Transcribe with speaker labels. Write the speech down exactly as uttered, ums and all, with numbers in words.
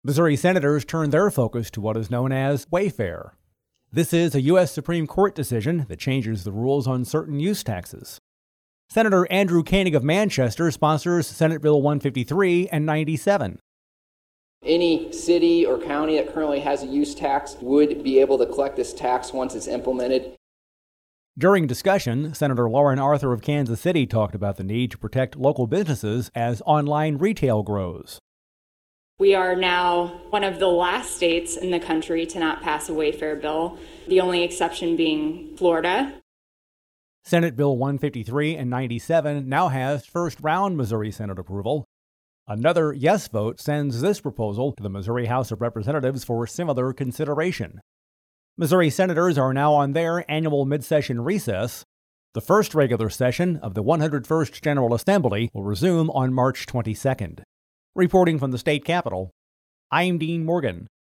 Speaker 1: Missouri senators turned their focus to what is known as Wayfair. This is a U S Supreme Court decision that changes the rules on certain use taxes. Senator Andrew Koenig of Manchester sponsors Senate Bill one fifty-three and ninety-seven.
Speaker 2: Any city or county that currently has a use tax would be able to collect this tax once it's implemented.
Speaker 1: During discussion, Senator Lauren Arthur of Kansas City talked about the need to protect local businesses as online retail grows.
Speaker 3: We are now one of the last states in the country to not pass a Wayfair bill, the only exception being Florida.
Speaker 1: Senate Bill one fifty-three and ninety-seven now has first-round Missouri Senate approval. Another yes vote sends this proposal to the Missouri House of Representatives for similar consideration. Missouri senators are now on their annual mid-session recess. The first regular session of the one hundred first General Assembly will resume on March twenty-second. Reporting from the state capitol, I'm Dean Morgan.